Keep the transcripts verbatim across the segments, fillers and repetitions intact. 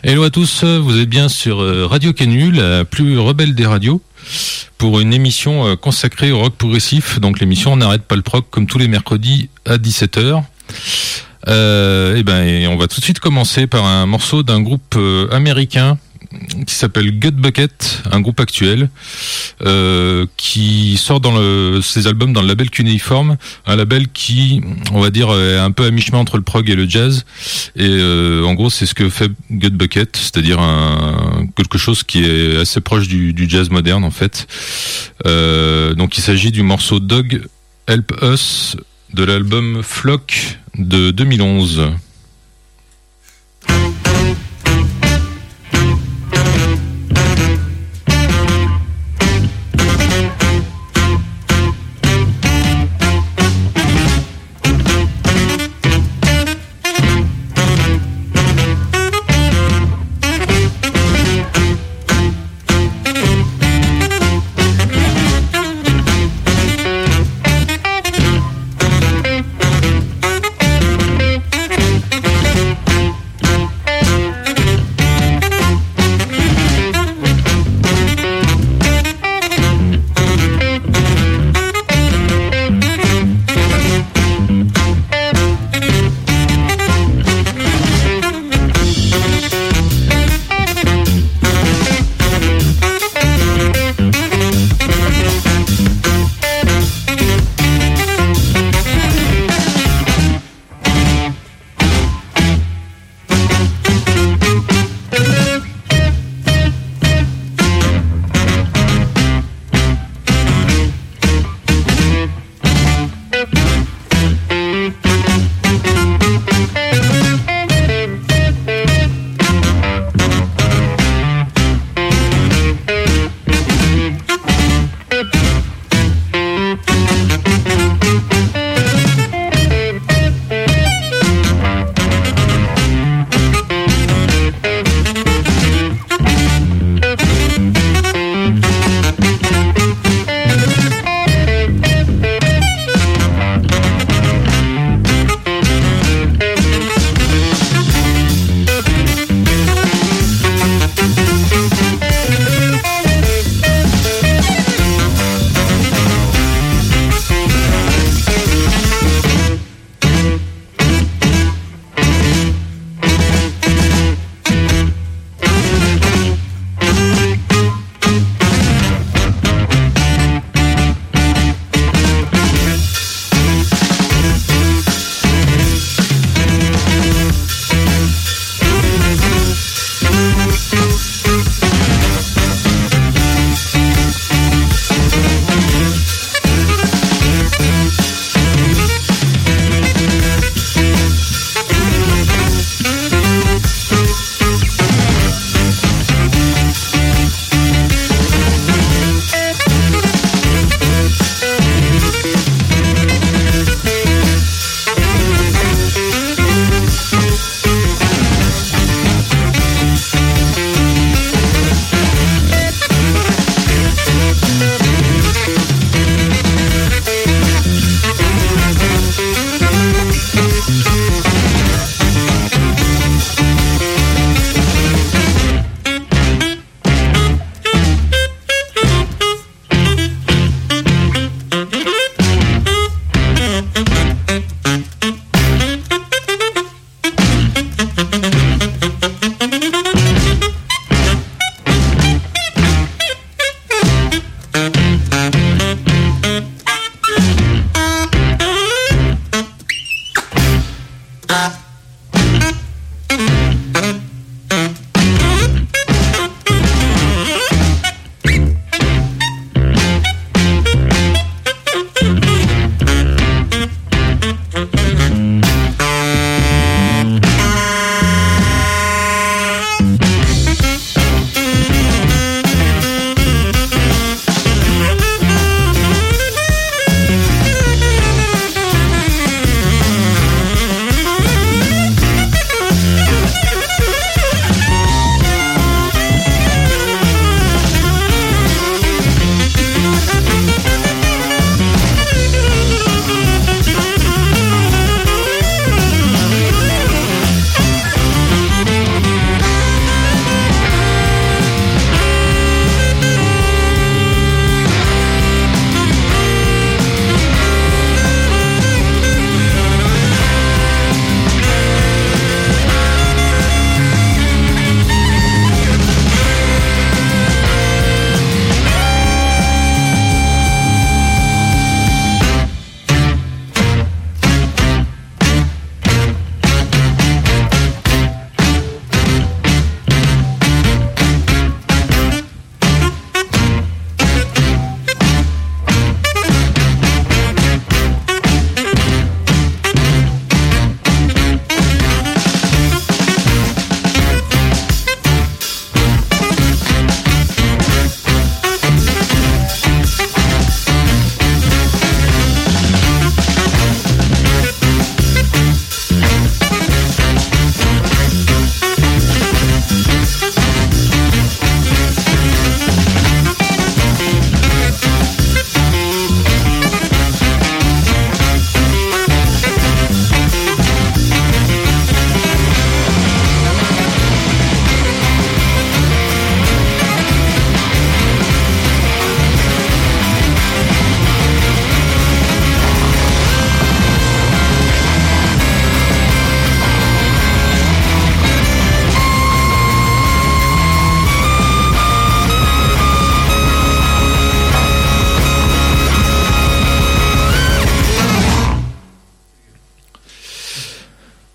Hello à tous, vous êtes bien sur Radio Canu, la plus rebelle des radios, pour une émission consacrée au rock progressif. Donc l'émission On n'arrête pas le prog, comme tous les mercredis à dix-sept heures. Euh, et ben, et on va tout de suite commencer par un morceau d'un groupe euh, américain qui s'appelle Gut Bucket, un groupe actuel euh, qui sort dans le, ses albums dans le label Cuneiform, un label qui, on va dire, est un peu à mi-chemin entre le prog et le jazz. Et euh, en gros, c'est ce que fait Gut Bucket, c'est-à-dire un, quelque chose qui est assez proche du, du jazz moderne en fait. Euh, donc, il s'agit du morceau Dog Help Us de l'album Flock de deux mille onze.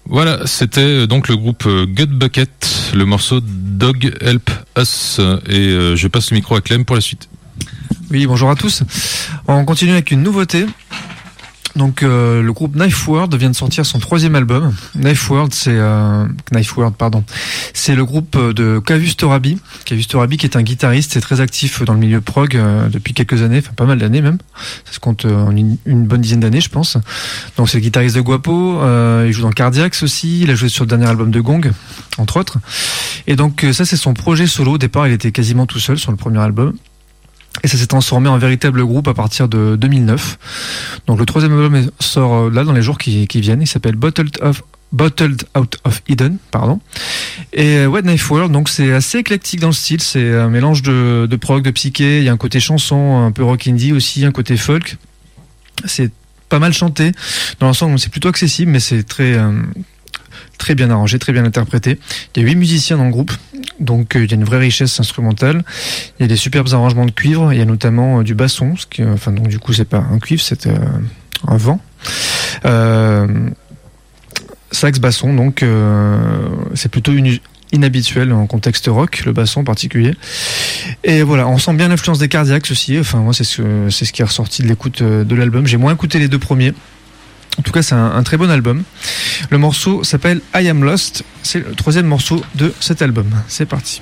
Voilà, c'était donc le groupe Gut Bucket, le morceau Dog Help Us. Et euh, je passe le micro à Clem pour la suite. Oui, bonjour à tous. On continue avec une nouveauté. Donc euh, le groupe Knife World vient de sortir son troisième album. Knife World, c'est euh, Knife World, pardon. C'est le groupe de Kavus Torabi. Kavus Torabi qui est un guitariste et très actif dans le milieu prog euh, depuis quelques années, enfin pas mal d'années même. Ça se compte en une, une bonne dizaine d'années, je pense. Donc c'est le guitariste de Guapo. Euh, il joue dans Cardiacs aussi. Il a joué sur le dernier album de Gong, entre autres. Et donc ça c'est son projet solo. Au départ, il était quasiment tout seul sur le premier album. Et ça s'est transformé en véritable groupe à partir de deux mille neuf. Donc le troisième album sort là dans les jours qui, qui viennent. Il s'appelle Bottled, of, Bottled Out of Eden, pardon. Et ouais, Knife World, donc c'est assez éclectique dans le style. C'est un mélange de, de prog, de psyché. Il y a un côté chanson, un peu rock indie aussi, un côté folk. C'est pas mal chanté. Dans l'ensemble, c'est plutôt accessible, mais c'est très euh, très bien arrangé, très bien interprété. Il y a huit musiciens dans le groupe, donc euh, il y a une vraie richesse instrumentale. Il y a des superbes arrangements de cuivre. Il y a notamment euh, du basson, ce qui, euh, enfin donc du coup c'est pas un cuivre, c'est euh, un vent. Euh, sax basson, donc euh, c'est plutôt une, inhabituel en contexte rock, le basson en particulier. Et voilà, on sent bien l'influence des Cardiacs aussi. Enfin moi c'est ce c'est ce qui est ressorti de l'écoute de l'album. J'ai moins écouté les deux premiers. En tout cas, c'est un, un très bon album. Le morceau s'appelle I Am Lost. C'est le troisième morceau de cet album. C'est parti.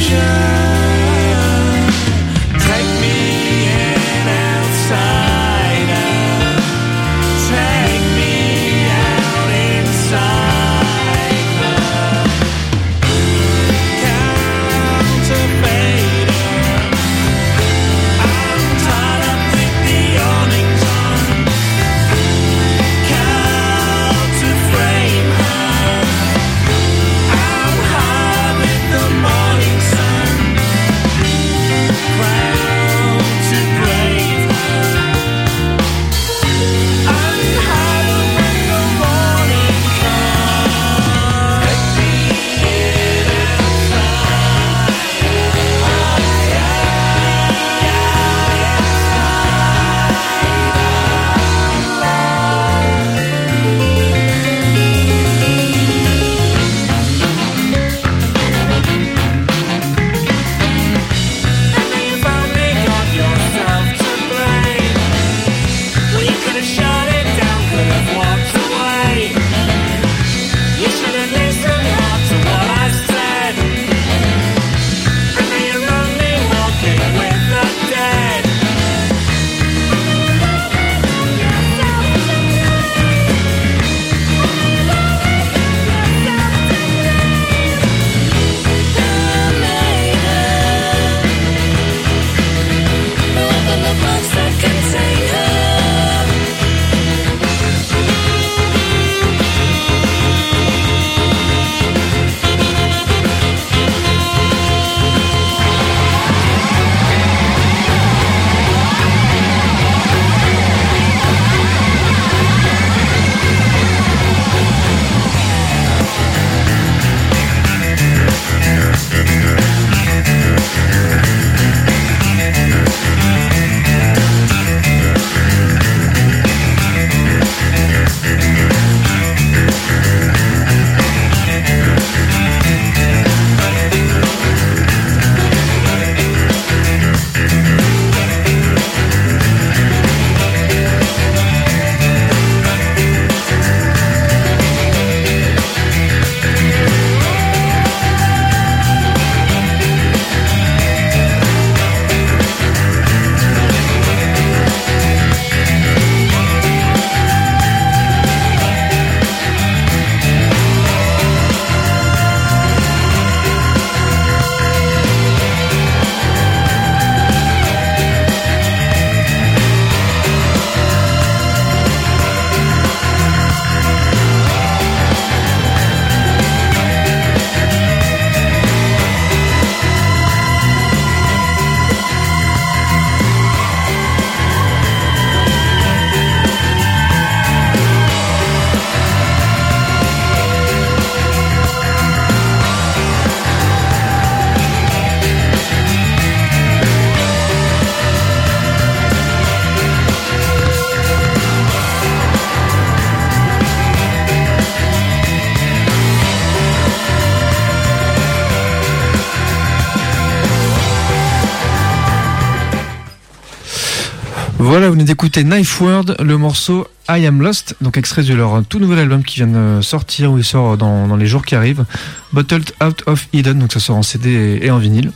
Voilà, vous venez d'écouter Knife World, le morceau I Am Lost, donc extrait de leur tout nouvel album qui vient de sortir, où il sort dans, dans les jours qui arrivent, Bottled Out of Eden, donc ça sort en C D et en vinyle.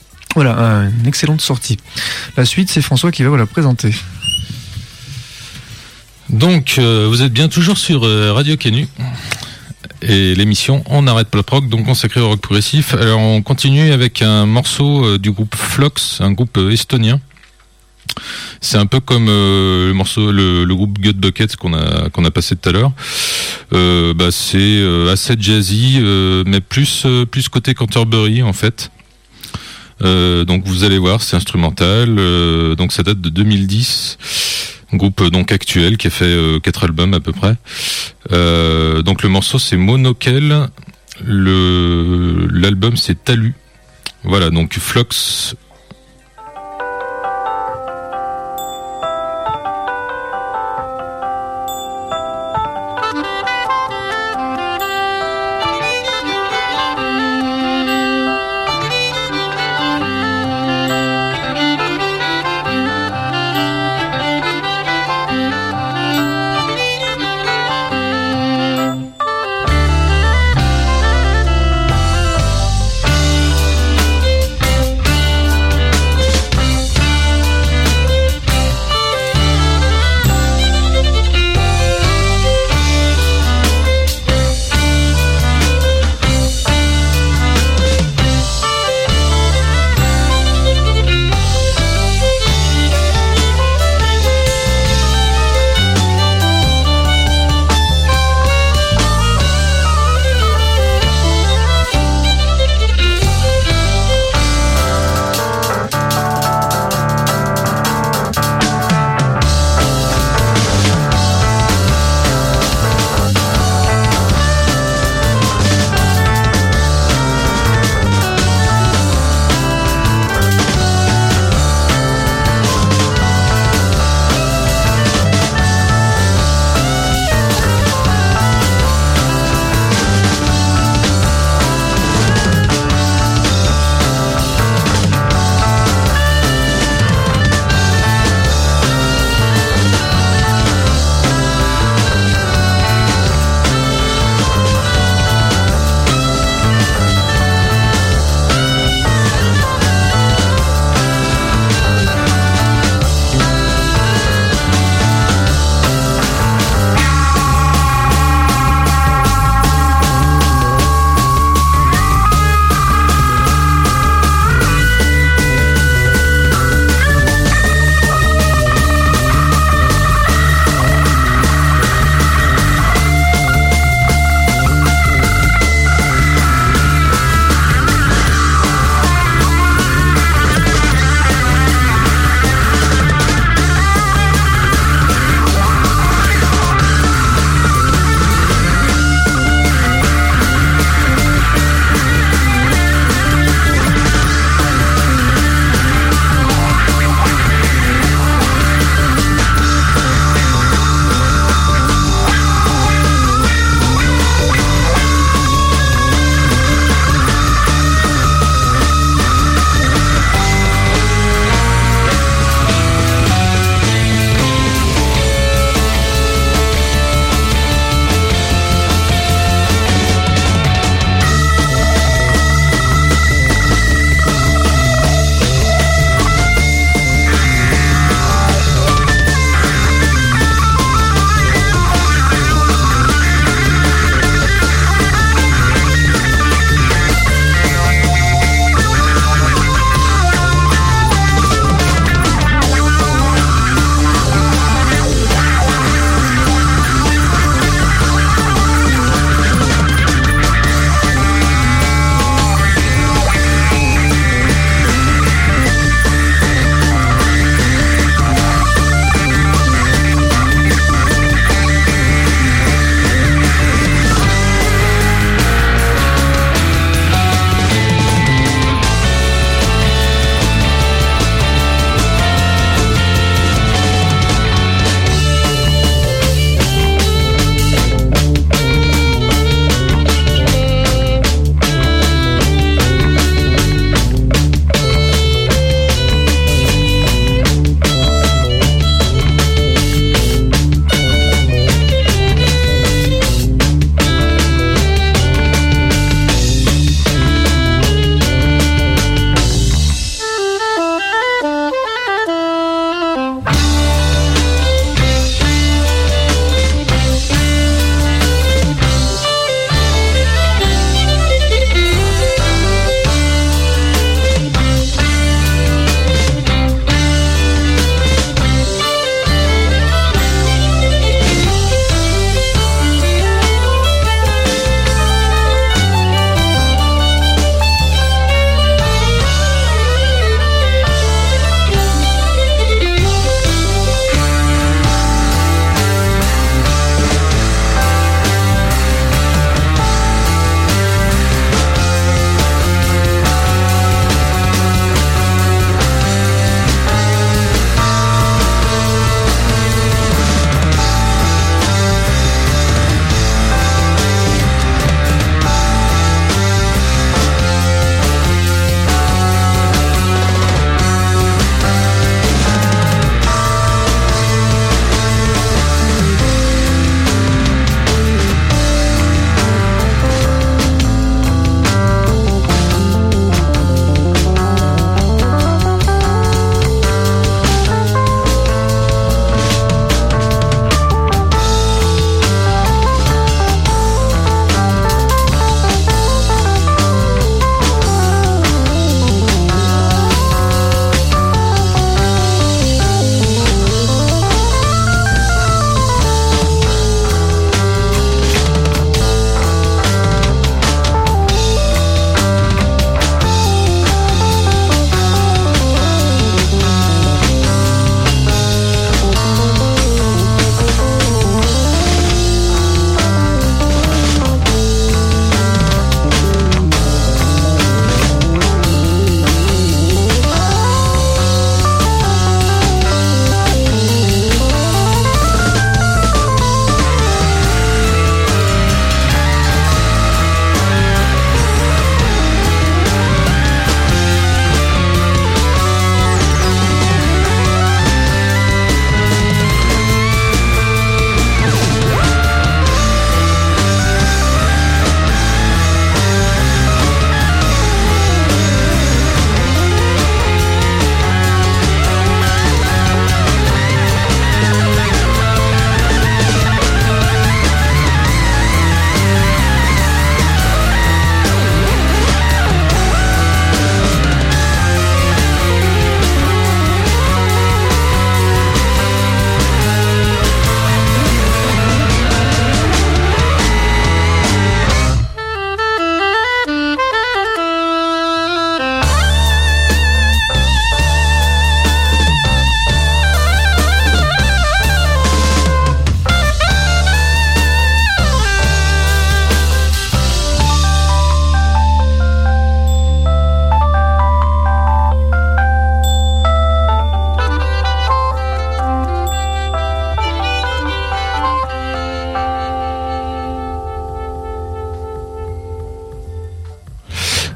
Voilà, une excellente sortie. La suite, c'est François qui va vous la présenter. Donc, euh, vous êtes bien toujours sur euh, Radio Canu et l'émission On n'arrête pas le rock, donc consacrée au rock progressif. Alors, on continue avec un morceau euh, du groupe Flox, un groupe euh, estonien. C'est un peu comme euh, le morceau, le, le groupe Gut Bucket qu'on a qu'on a passé tout à l'heure. Euh, bah, c'est euh, assez jazzy, euh, mais plus euh, plus côté Canterbury en fait. Euh, donc vous allez voir, c'est instrumental. Euh, donc ça date de deux mille dix. Un groupe euh, donc actuel qui a fait euh, quatre albums à peu près. Euh, donc le morceau c'est Monokel. Le l'album c'est Talus. Voilà, donc Flox.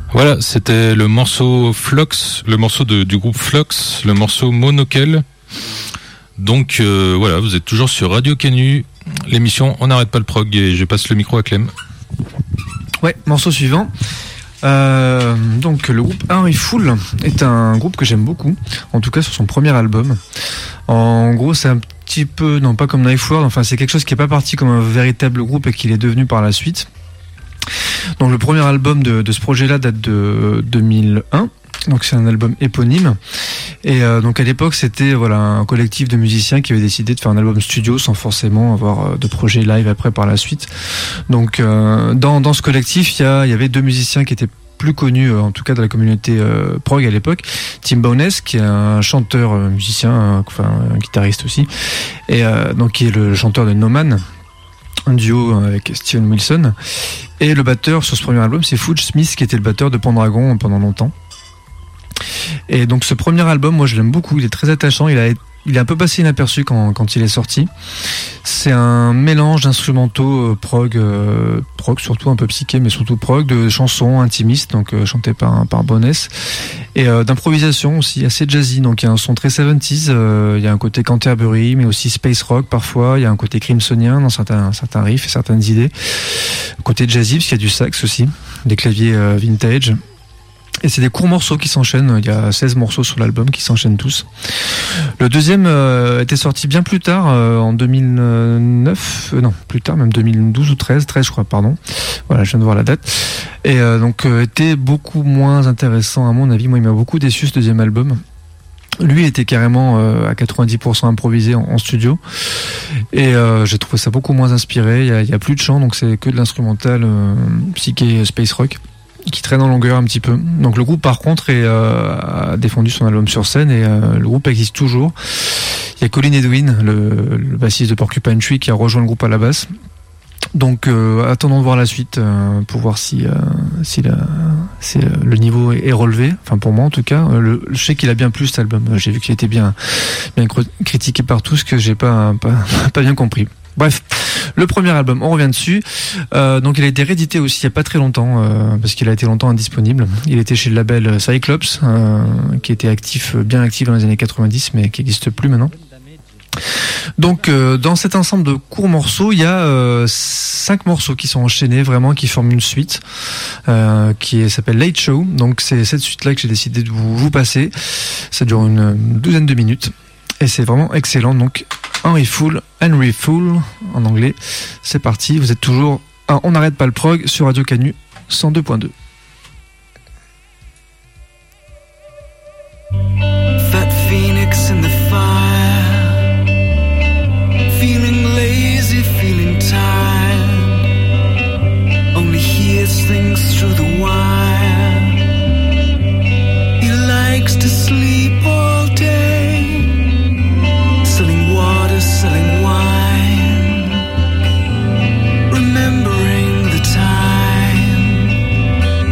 Voilà, c'était le morceau Flox, le morceau de, du groupe Flox, le morceau Monokel. Donc euh, voilà, vous êtes toujours sur Radio Canu, l'émission On n'arrête pas le prog, et je passe le micro à Clem. Ouais, morceau suivant. Euh, donc le groupe Henry Fool est un groupe que j'aime beaucoup, en tout cas sur son premier album. En gros, c'est un petit peu, non pas comme Knife World, enfin c'est quelque chose qui est pas parti comme un véritable groupe et qu'il est devenu par la suite. Donc le premier album de, de ce projet-là date de deux mille un. Donc c'est un album éponyme, et euh, donc à l'époque c'était voilà un collectif de musiciens qui avait décidé de faire un album studio sans forcément avoir de projet live après par la suite. Donc euh, dans dans ce collectif il y a il y avait deux musiciens qui étaient plus connus euh, en tout cas de la communauté euh, prog à l'époque, Tim Bowness qui est un chanteur euh, musicien, euh, enfin un guitariste aussi, et euh, donc qui est le chanteur de No Man, un duo avec Steven Wilson, et le batteur sur ce premier album c'est Fudge Smith qui était le batteur de Pendragon pendant longtemps. Et donc ce premier album, moi je l'aime beaucoup, il est très attachant, il a, il est un peu passé inaperçu quand, quand il est sorti. C'est un mélange d'instrumentaux euh, prog, euh, prog surtout un peu psyché, mais surtout prog, de chansons intimistes, donc euh, chantées par, par Bowness, et euh, d'improvisation aussi assez jazzy, donc il y a un son très soixante-dix, euh, il y a un côté Canterbury, mais aussi space rock parfois, il y a un côté crimsonien dans certains, certains riffs et certaines idées, côté jazzy parce qu'il y a du sax aussi, des claviers euh, vintage. Et c'est des courts morceaux qui s'enchaînent, il y a seize morceaux sur l'album qui s'enchaînent tous. Le deuxième euh, était sorti bien plus tard, euh, en deux mille neuf, euh, non, plus tard, même deux mille douze ou treize, treize je crois, pardon. Voilà, je viens de voir la date. Et euh, donc euh, était beaucoup moins intéressant à mon avis, moi il m'a beaucoup déçu ce deuxième album. Lui était carrément euh, à quatre-vingt-dix pour cent improvisé en, en studio, et euh, j'ai trouvé ça beaucoup moins inspiré, il y a, il y a plus de chant, donc c'est que de l'instrumental euh, psyché space rock qui traîne en longueur un petit peu. Donc le groupe par contre est, euh, a défendu son album sur scène, et euh, le groupe existe toujours. Il y a Colin Edwin, le, le bassiste de Porcupine Tree, qui a rejoint le groupe à la basse. Donc euh, attendons de voir la suite euh, pour voir si, euh, si, la, si euh, le niveau est, est relevé. Enfin pour moi en tout cas, le, je sais qu'il a bien plu cet album. J'ai vu qu'il était bien, bien critiqué par tous, que j'ai pas, pas, pas bien compris. Bref, le premier album, on revient dessus. Euh, donc il a été réédité aussi il n'y a pas très longtemps, euh, parce qu'il a été longtemps indisponible. Il était chez le label Cyclops, euh, qui était actif, bien actif dans les années quatre-vingt-dix, mais qui n'existe plus maintenant. Donc euh, dans cet ensemble de courts morceaux, il y a euh, cinq morceaux qui sont enchaînés, vraiment, qui forment une suite, euh, qui s'appelle Late Show. Donc c'est cette suite-là que j'ai décidé de vous, vous passer. Ça dure une, une douzaine de minutes, et c'est vraiment excellent. Donc Henry Fool, Henry Fool en anglais. C'est parti, vous êtes toujours à On n'arrête pas le prog sur Radio Canu cent deux point deux. Fat phoenix in the fire, feeling lazy, feeling tired, only hears things through the wire. He likes to sleep all day, selling water, selling wine, remembering the time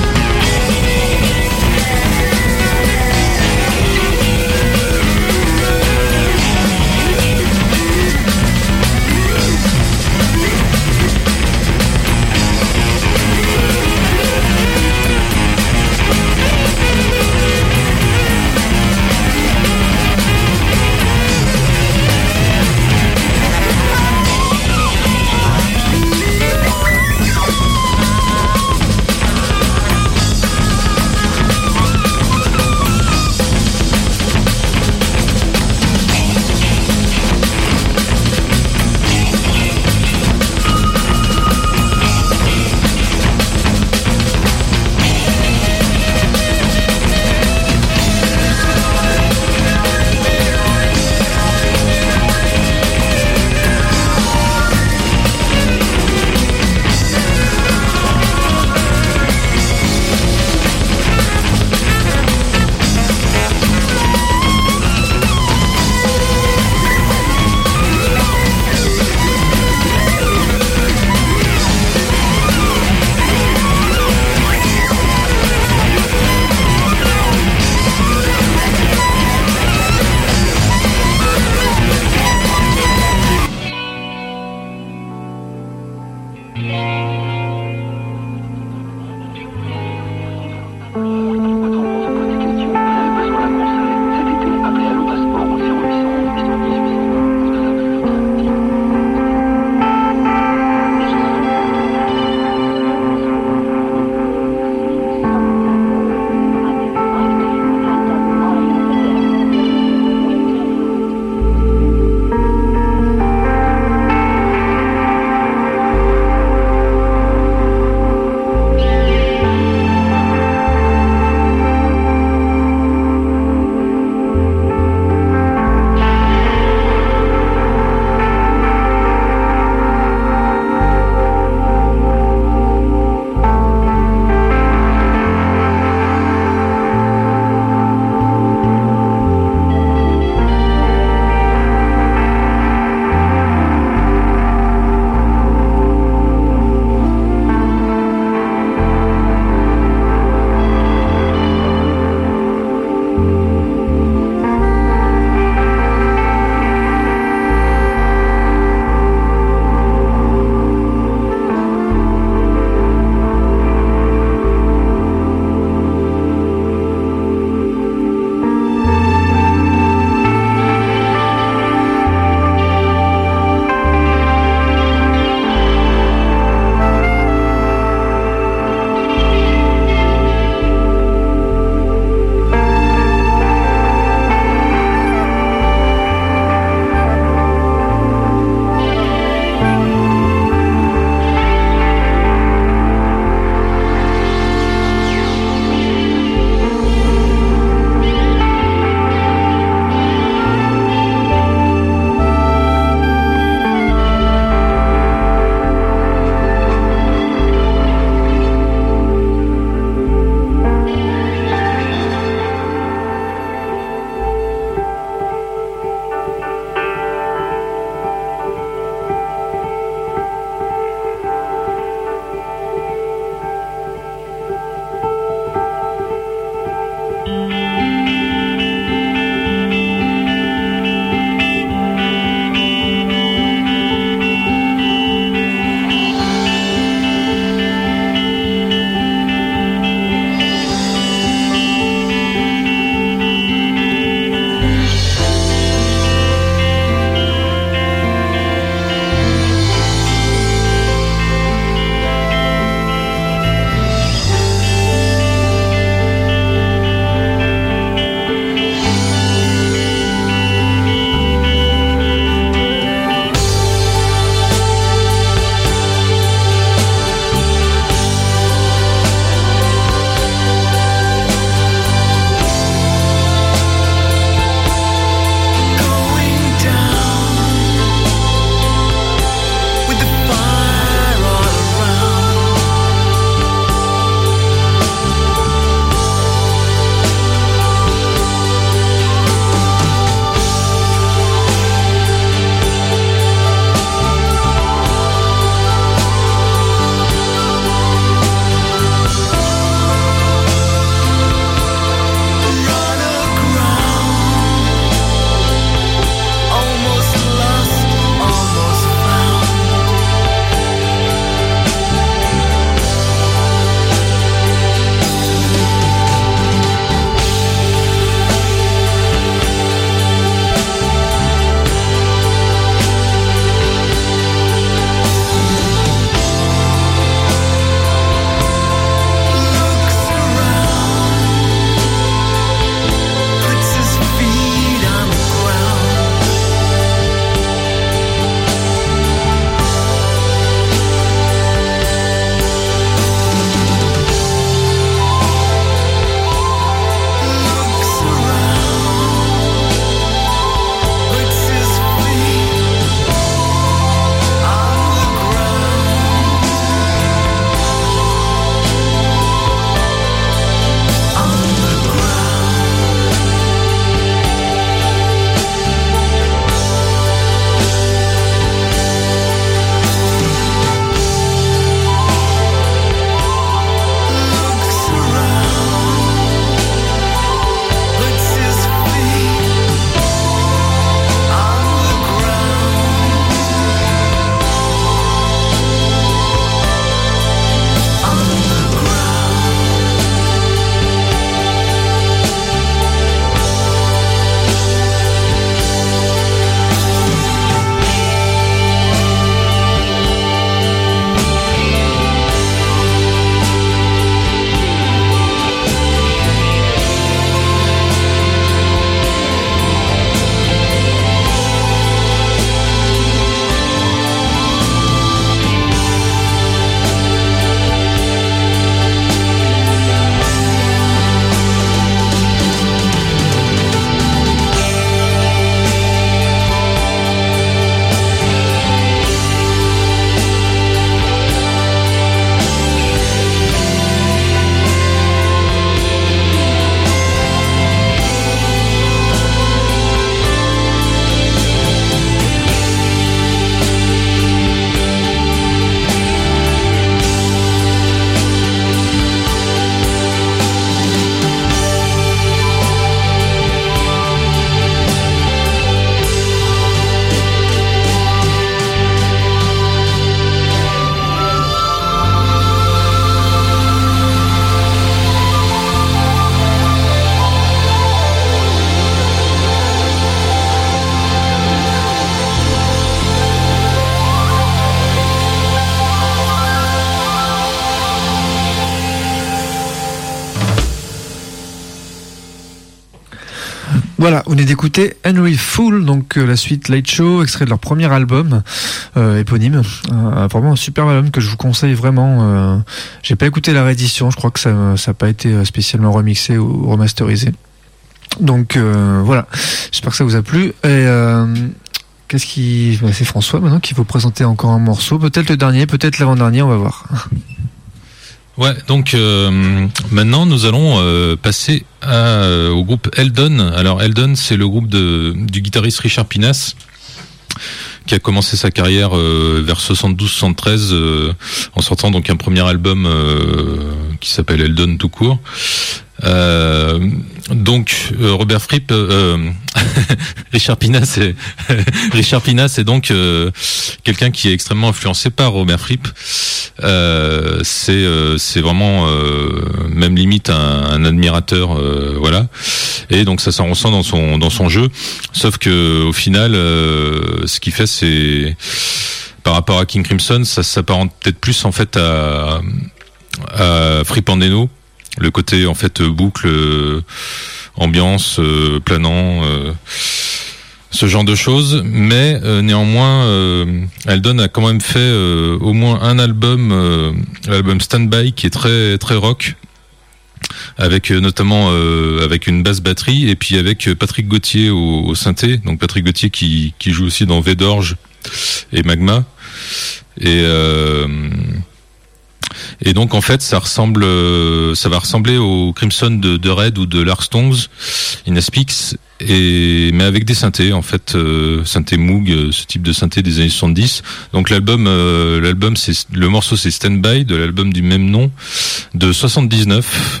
Voilà, vous venez d'écouter Henry Fool, donc euh, la suite Late Show, extrait de leur premier album euh, éponyme. Euh, vraiment un super album que je vous conseille vraiment. Euh, j'ai pas écouté la réédition, je crois que ça ça a pas été spécialement remixé ou remasterisé. Donc euh, voilà, j'espère que ça vous a plu. Et euh, qu'est-ce qui, bah, c'est François maintenant qui vous présenter encore un morceau, peut-être le dernier, peut-être l'avant-dernier, on va voir. Ouais, donc euh, maintenant nous allons euh, passer à, euh, au groupe Eldon. Alors Eldon, c'est le groupe de, du guitariste Richard Pinas, qui a commencé sa carrière euh, vers soixante-douze soixante-treize euh, en sortant donc un premier album euh, qui s'appelle Eldon tout court. Euh, donc euh, Robert Fripp, euh, Richard Pinas, est Richard Pinas est donc euh, quelqu'un qui est extrêmement influencé par Robert Fripp. Euh, c'est euh, c'est vraiment euh, même limite un, un admirateur, euh, voilà. Et donc ça s'en ressent dans son dans son jeu. Sauf que au final, euh, ce qu'il fait, c'est par rapport à King Crimson, ça s'apparente peut-être plus en fait à à Fripp Andeno. Le côté en fait boucle, euh, ambiance, euh, planant, euh, ce genre de choses. Mais euh, néanmoins, euh, Eldon a quand même fait euh, au moins un album, euh, l'album Stand By, qui est très très rock, avec euh, notamment euh, avec une basse batterie et puis avec Patrick Gauthier au, au synthé. Donc Patrick Gauthier qui qui joue aussi dans Védorge et Magma. Et euh, Et donc en fait ça ressemble, euh, ça va ressembler au Crimson de, de Red ou de Lars Tongs, Inaspix, et mais avec des synthés en fait, euh, synthé Moog, ce type de synthé des années soixante-dix. Donc l'album, euh, l'album c'est le morceau c'est Stand By de l'album du même nom de soixante-dix-neuf.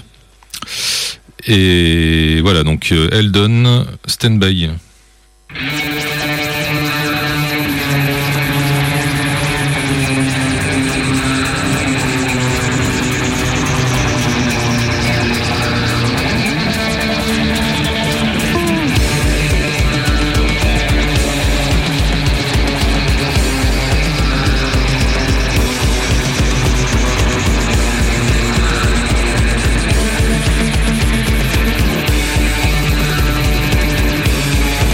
Et voilà donc euh, Eldon, Stand By. Thank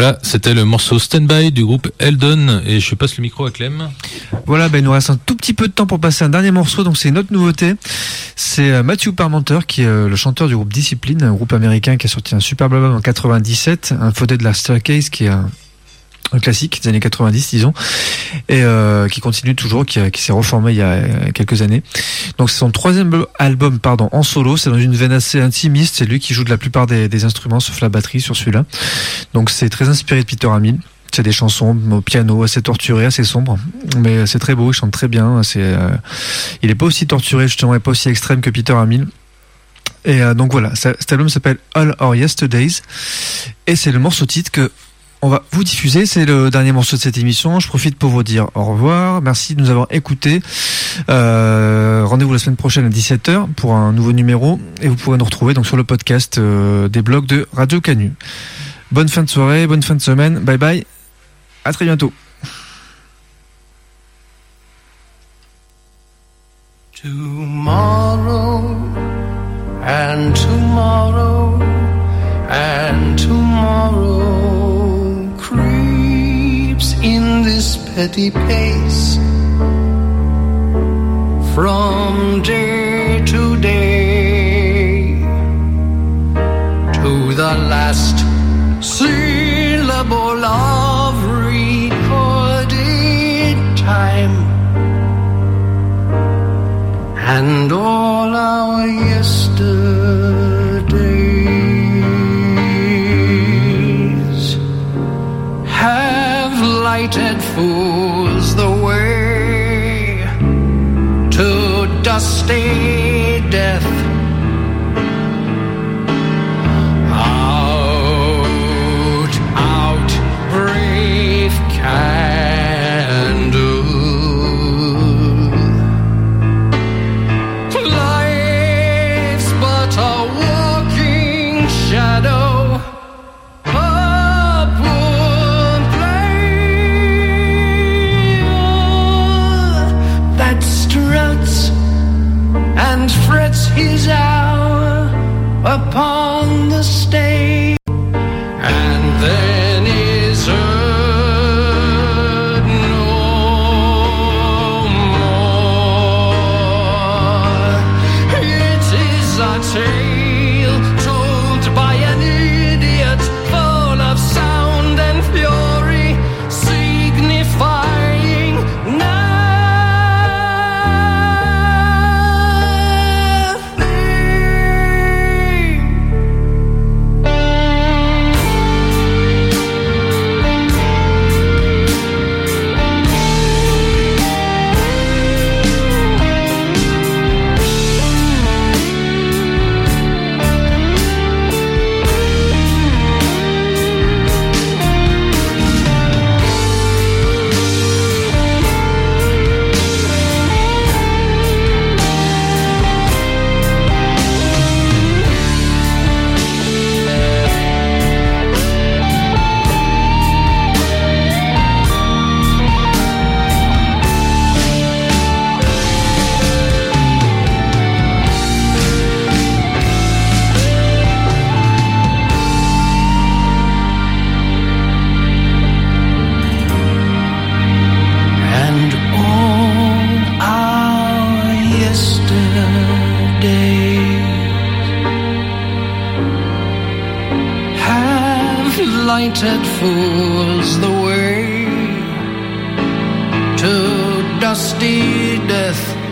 Voilà, c'était le morceau Stand By du groupe Eldon, et je passe le micro à Clem. Voilà, ben il nous reste un tout petit peu de temps pour passer un dernier morceau, donc c'est une autre nouveauté. C'est Matthew Parmenter, qui est le chanteur du groupe Discipline, un groupe américain qui a sorti un superbe album en quatre-vingt-dix-sept, un faudé de la Staircase, qui est un, un classique des années quatre-vingt-dix, disons, et euh, qui continue toujours, qui, a, qui s'est reformé il y a quelques années. Donc c'est son troisième album, pardon, en solo. C'est dans une veine assez intimiste. C'est lui qui joue de la plupart des, des instruments, sauf la batterie sur celui-là. Donc c'est très inspiré de Peter Hammill. C'est des chansons au piano assez torturées, assez sombres, mais c'est très beau. Il chante très bien. C'est, euh, il est pas aussi torturé justement, et pas aussi extrême que Peter Hammill. Et euh, donc voilà, ça, cet album s'appelle All Our Yesterdays, et c'est le morceau titre que on va vous diffuser. C'est le dernier morceau de cette émission. Je profite pour vous dire au revoir. Merci de nous avoir écoutés. Euh, rendez-vous la semaine prochaine à dix-sept heures pour un nouveau numéro, et vous pourrez nous retrouver donc sur le podcast euh, des blogs de Radio Canu. Bonne fin de soirée, bonne fin de semaine. Bye bye. À très bientôt. Tomorrow and tomorrow and tomorrow creeps in this petty pace from day to day to the last syllable of recorded time, and all our yesterdays have lighted fools the way to dusty death. Out, out, brave candle. Life's but a walking shadow, a poor player that struts and frets his hour upon the stage, and then is heard no more. It is a tale told by an idiot, full of sound and fury, signifying nothing. And all our yesterdays have lighted fools the way to dusty death.